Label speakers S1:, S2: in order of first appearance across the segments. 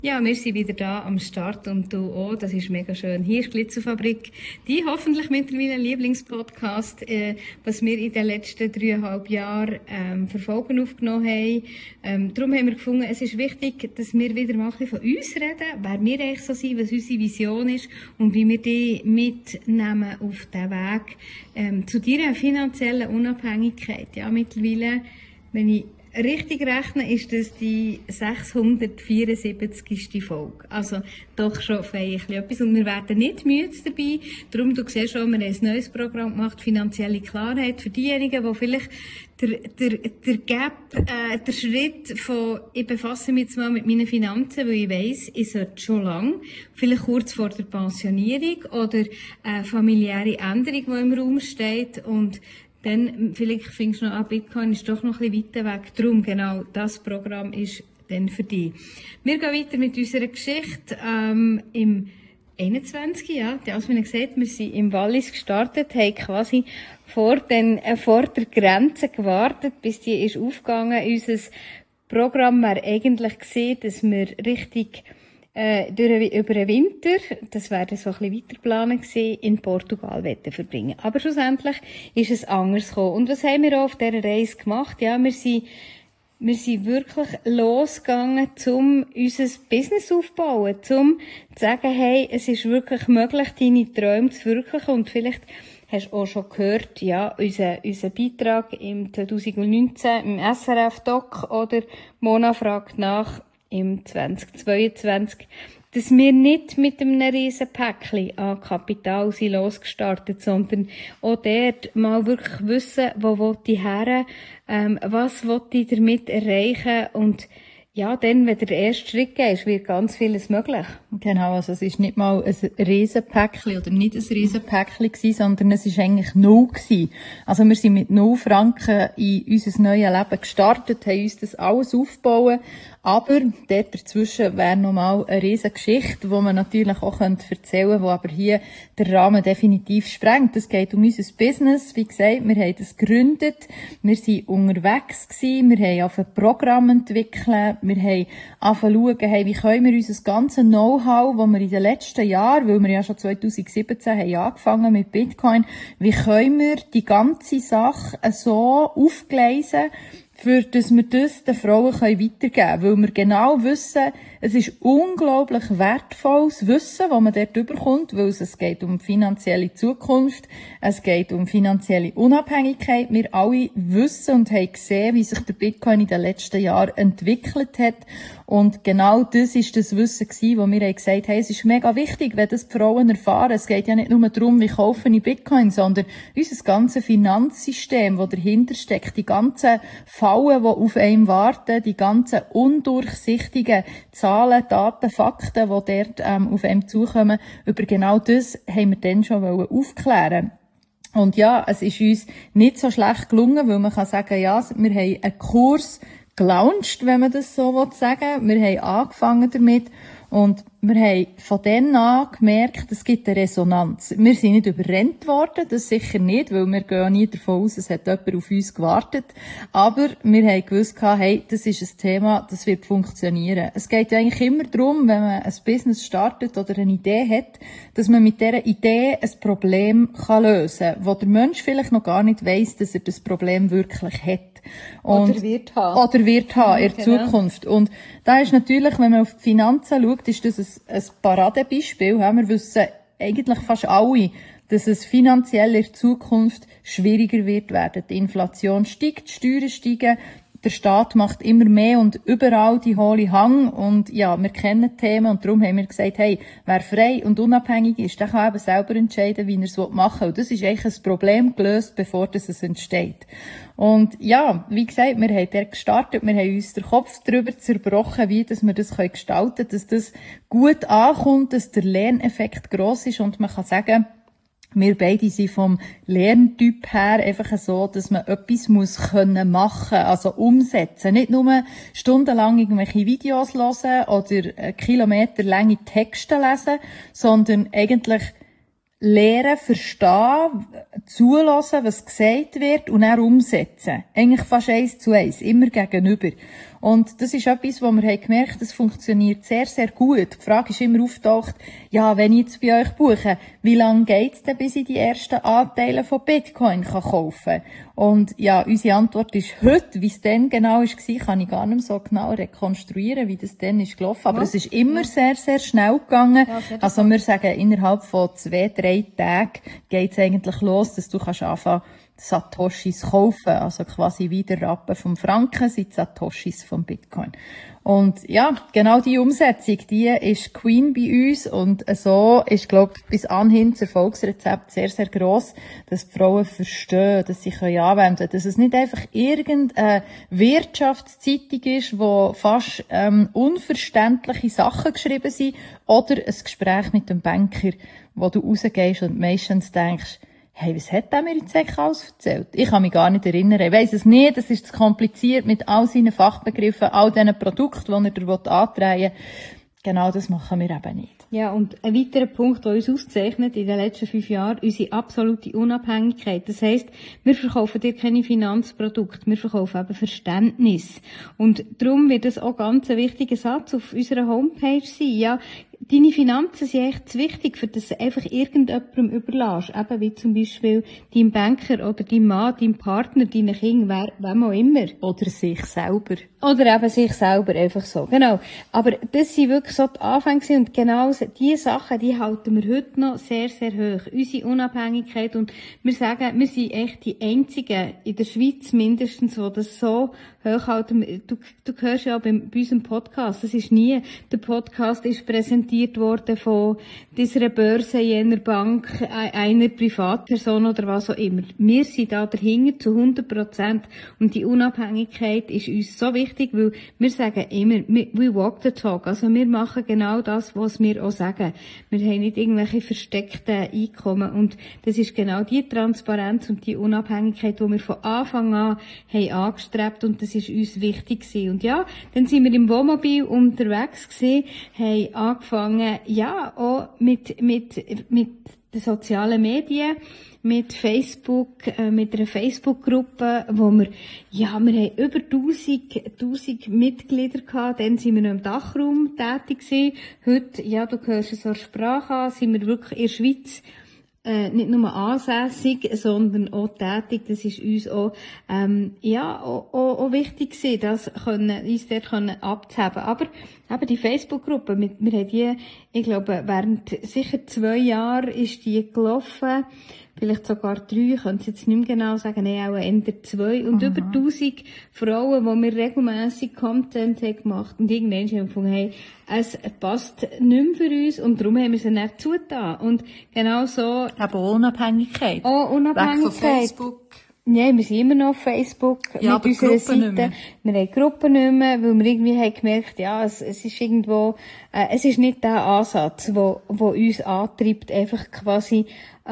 S1: Ja, wir sind wieder da am Start und du auch. Das ist mega schön. Hier ist Glitzerfabrik, die hoffentlich mittlerweile Lieblingspodcast, was wir in den letzten 3,5 Jahren Verfolgen aufgenommen haben. Darum haben wir gefunden, es ist wichtig, dass wir wieder mal ein bisschen von uns reden, wer wir eigentlich so sind, was unsere Vision ist und wie wir die mitnehmen auf den Weg zu deiner finanziellen Unabhängigkeit. Ja, mittlerweile, wenn ich richtig rechnen, ist das die 674. Folge. Also doch schon feierlich etwas. Und wir werden nicht müde dabei. Darum, du siehst schon, wir haben ein neues Programm gemacht, finanzielle Klarheit, für diejenigen, die vielleicht der Gap, der Schritt von, ich befasse mich jetzt mal mit meinen Finanzen, weil ich weiss, ich sollte schon lang, vielleicht kurz vor der Pensionierung oder familiäre Änderung, die im Raum steht, und dann, vielleicht findest du noch an, Bitcoin ist doch noch ein bisschen weiter weg. Darum, genau, das Programm ist dann für dich. Wir gehen weiter mit unserer Geschichte, im 21. Ja, als wir gesagt, wir sind im Wallis gestartet, haben quasi vor der Grenze gewartet, bis die ist aufgegangen. Unser Programm wäre eigentlich gesehen, dass wir richtig über den Winter, das wäre so ein bisschen weiterplanen gewesen, in Portugal verbringen. Aber schlussendlich ist es anders gekommen. Und was haben wir auch auf dieser Reise gemacht? Ja, wir sind wirklich losgegangen, um unser Business aufzubauen, um zu sagen, hey, es ist wirklich möglich, deine Träume zu verwirklichen. Und vielleicht hast du auch schon gehört, ja, unser Beitrag im 2019 im SRF-Doc oder Mona fragt nach im 2022, dass wir nicht mit einem riesen Päckchen an Kapital sind losgestartet, sondern auch dort mal wirklich wissen, wo will ich her, was will ich damit erreichen, und ja, dann, wenn der erste Schritt geht, wird ganz vieles möglich.
S2: Genau, also es ist nicht mal ein Riesenpäckchen oder nicht ein Riesenpäckchen gewesen, sondern es ist eigentlich 0 gewesen. Also wir sind mit 0 Franken in unser neues Leben gestartet, haben uns das alles aufgebaut, aber dort dazwischen wäre nochmal eine riesige Geschichte, die man natürlich auch erzählen könnte, die aber hier den Rahmen definitiv sprengt. Es geht um unser Business. Wie gesagt, wir haben das gegründet, wir sind unterwegs gewesen, wir haben angefangen Programme entwickeln, wir haben angefangen zu schauen, hey, wie können wir unser ganzes Know-how, das wir in den letzten Jahren, weil wir ja schon 2017 haben angefangen mit Bitcoin, wie können wir die ganze Sache so aufgleisen, für dass wir das den Frauen weitergeben können. Weil wir genau wissen, es ist unglaublich wertvolles Wissen, das man dort überkommt, weil es geht um finanzielle Zukunft, es geht um finanzielle Unabhängigkeit. Wir alle wissen und haben gesehen, wie sich der Bitcoin in den letzten Jahren entwickelt hat. Und genau das ist das Wissen gewesen, wo wir gesagt haben, es ist mega wichtig, wenn das die Frauen erfahren. Es geht ja nicht nur darum, wie kaufen ich Bitcoin, sondern unser ganzes Finanzsystem, das dahinter steckt, die ganzen Fallen, die auf einen warten, die ganzen undurchsichtigen Zahlen, Daten, Fakten, die dort auf einem zukommen, über genau das haben wir dann schon aufklären. Und ja, es ist uns nicht so schlecht gelungen, weil man kann sagen, ja, wir haben einen Kurs gelauncht, wenn man das so sagen will. Wir haben angefangen damit und wir haben von dann an gemerkt, es gibt eine Resonanz. Wir sind nicht überrennt worden, das sicher nicht, weil wir gehen nie davon aus, es hat jemand auf uns gewartet. Aber wir haben gewusst, hey, das ist ein Thema, das wird funktionieren. Es geht ja eigentlich immer darum, wenn man ein Business startet oder eine Idee hat, dass man mit dieser Idee ein Problem lösen kann, wo der Mensch vielleicht noch gar nicht weiss, dass er das Problem wirklich hat.
S1: Oder wird haben
S2: in der Zukunft. Und da ist natürlich, wenn man auf die Finanzen schaut, ist das ein Paradebeispiel. Wir wissen eigentlich fast alle, dass es finanziell in der Zukunft schwieriger wird werden. Die Inflation steigt, die Steuern steigen, der Staat macht immer mehr und überall die hohle Hang. Und ja, wir kennen die Themen und darum haben wir gesagt, hey, wer frei und unabhängig ist, der kann eben selber entscheiden, wie er es machen will. Und das ist eigentlich ein Problem gelöst, bevor es entsteht. Und ja, wie gesagt, wir haben dort gestartet, wir haben uns den Kopf darüber zerbrochen, wie dass wir das gestalten können, dass das gut ankommt, dass der Lerneffekt gross ist und man kann sagen, wir beide sind vom Lerntyp her einfach so, dass man etwas machen muss, also umsetzen. Nicht nur stundenlang irgendwelche Videos hören oder kilometerlange Texte lesen, sondern eigentlich lernen, verstehen, zulassen, was gesagt wird und dann umsetzen. Eigentlich fast 1:1, immer gegenüber. Und das ist etwas, wo wir haben gemerkt, das funktioniert sehr, sehr gut. Die Frage ist immer auftaucht, ja, wenn ich jetzt bei euch buche, wie lange geht's denn, bis ich die ersten Anteile von Bitcoin kaufen kann? Und ja, unsere Antwort ist heute, wie es dann genau war, kann ich gar nicht so genau rekonstruieren, wie das dann ist gelaufen. Aber es ist immer sehr, sehr schnell gegangen. Ja, also wir sagen, innerhalb von 2-3 Tagen geht's eigentlich los, dass du kannst anfangen, Satoshis kaufen. Also quasi wie der Rappen vom Franken sind Satoshis vom Bitcoin. Und ja, genau die Umsetzung, die ist Queen bei uns und so ist, glaube ich, bis anhin das Erfolgsrezept sehr, sehr gross, dass die Frauen verstehen, dass sie anwenden können, dass es nicht einfach irgendeine Wirtschaftszeitung ist, wo fast unverständliche Sachen geschrieben sind, oder ein Gespräch mit dem Banker, wo du rausgehst und meistens denkst, hey, was hat der mir jetzt eigentlich alles erzählt? Ich kann mich gar nicht erinnern. Ich weiss es nicht, das ist zu kompliziert mit all seinen Fachbegriffen, all diesen Produkten, die er dir andrehen will. Genau das machen wir eben nicht.
S1: Ja, und ein weiterer Punkt, der uns auszeichnet in den letzten 5 Jahren, unsere absolute Unabhängigkeit. Das heisst, wir verkaufen dir keine Finanzprodukte, wir verkaufen eben Verständnis. Und darum wird das auch ganz ein wichtiger Satz auf unserer Homepage sein. Ja, deine Finanzen sind echt wichtig, für das du einfach irgendjemandem überlässt. Eben wie zum Beispiel deinem Banker oder deinem Mann, deinem Partner, deinen Kindern, wem auch immer.
S2: Oder sich selber.
S1: Oder eben sich selber, einfach so. Genau. Aber das sind wirklich so die Anfänge und genau diese Sachen, die halten wir heute noch sehr, sehr hoch. Unsere Unabhängigkeit und wir sagen, wir sind echt die Einzigen in der Schweiz mindestens, die das so hochhalten. Du hörst ja bei unserem Podcast, das ist nie, der Podcast ist präsentiert worden von dieser Börse, jener Bank, einer Privatperson oder was auch immer. Wir sind da dahinter zu 100% und die Unabhängigkeit ist uns so wichtig, weil wir sagen immer, we walk the talk. Also wir machen genau das, was wir auch sagen. Wir haben nicht irgendwelche versteckten Einkommen und das ist genau die Transparenz und die Unabhängigkeit, die wir von Anfang an haben angestrebt und das ist uns wichtig gewesen. Und ja, dann sind wir im Wohnmobil unterwegs gewesen, haben angefangen, ja, auch mit den sozialen Medien, mit Facebook, mit einer Facebook-Gruppe, wo wir haben über 1000 Mitglieder gehabt, dann sind wir noch im Dachraum tätig gewesen. Heute, ja, du hörst es so Sprache an, sind wir wirklich in der Schweiz, nicht nur ansässig, sondern auch tätig. Das ist uns auch, auch wichtig gewesen, uns dort abzuheben. Aber die Facebook-Gruppe, wir haben die, ich glaube, während sicher 2 Jahren ist die gelaufen. Vielleicht sogar 3, ich könnte es jetzt nicht mehr genau sagen, nein, auch eher 2. Und über 1000 Frauen, wo wir regelmässig Content haben gemacht. Und irgendwann haben wir gefunden, hey, es passt nicht mehr für uns und darum haben wir es dann zugetan. Und genau so.
S2: Aber Unabhängigkeit.
S1: Oh, Unabhängigkeit.
S2: Weg von Facebook.
S1: Ja, wir sind immer noch auf Facebook
S2: ja,
S1: mit unserer Seite. Wir haben Gruppen nicht mehr, weil wir irgendwie haben gemerkt, ja, es ist irgendwo, es ist nicht der Ansatz, wo uns antreibt, einfach quasi,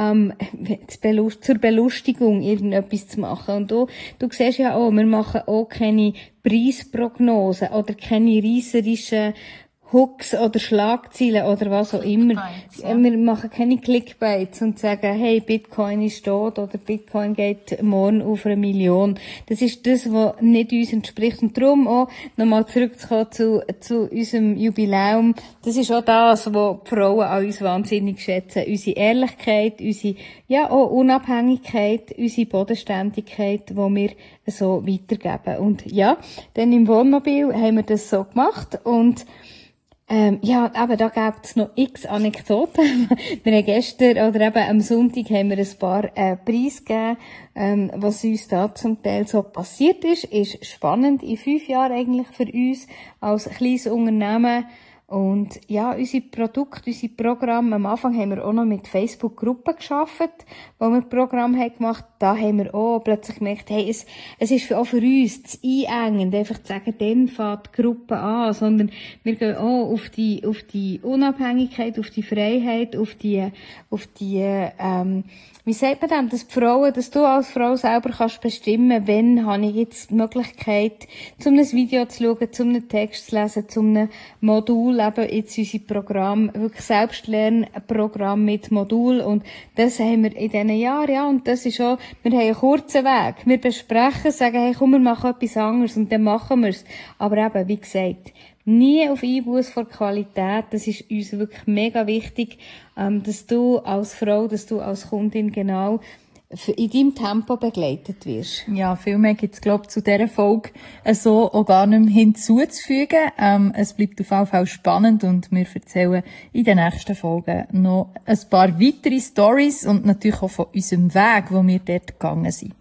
S1: zur Belustigung irgendetwas zu machen. Und du siehst ja auch, wir machen auch keine Preisprognosen oder keine reisserischen Hooks oder Schlagzeilen oder was auch immer. Ja. Wir machen keine Clickbaits und sagen, hey, Bitcoin ist tot oder Bitcoin geht morgen auf 1 Million. Das ist das, was nicht uns entspricht. Und darum auch, nochmal zurückzukommen zu unserem Jubiläum. Das ist auch das, was die Frauen an uns wahnsinnig schätzen. Unsere Ehrlichkeit, unsere, ja, auch Unabhängigkeit, unsere Bodenständigkeit, die wir so weitergeben. Und ja, dann im Wohnmobil haben wir das so gemacht und aber da gibt's noch x Anekdoten. Wir haben gestern, oder eben am Sonntag, haben wir ein paar Preise gegeben, was uns da zum Teil so passiert ist spannend in 5 Jahren eigentlich für uns als kleines Unternehmen. Und ja, unsere Produkte, unsere Programme, am Anfang haben wir auch noch mit Facebook-Gruppen gearbeitet, wo wir Programme haben gemacht. Da haben wir auch plötzlich gemerkt, hey, es ist auch für uns zu einengend, einfach zu sagen, dann fängt die Gruppe an, sondern wir gehen auch auf die Unabhängigkeit, auf die Freiheit, auf die wie sagt man das, dass du als Frau selber kannst bestimmen, wann habe ich jetzt die Möglichkeit, um ein Video zu schauen, um einen Text zu lesen, um ein Modul Schule eben jetzt unsere Programm, wirklich Selbstlernprogramm mit Modul und das haben wir in diesen Jahren, ja, und das ist auch, wir haben einen kurzen Weg. Wir besprechen, sagen, hey, komm, wir machen etwas anderes und dann machen wir es. Aber eben, wie gesagt, nie auf Einbuß vor Qualität. Das ist uns wirklich mega wichtig, dass du als Frau, dass du als Kundin genau in deinem Tempo begleitet wirst.
S2: Ja, viel mehr gibt's, glaube ich, zu dieser Folge so auch gar nicht mehr hinzuzufügen. Es bleibt auf jeden Fall spannend und wir erzählen in den nächsten Folgen noch ein paar weitere Storys und natürlich auch von unserem Weg, wo wir dort gegangen sind.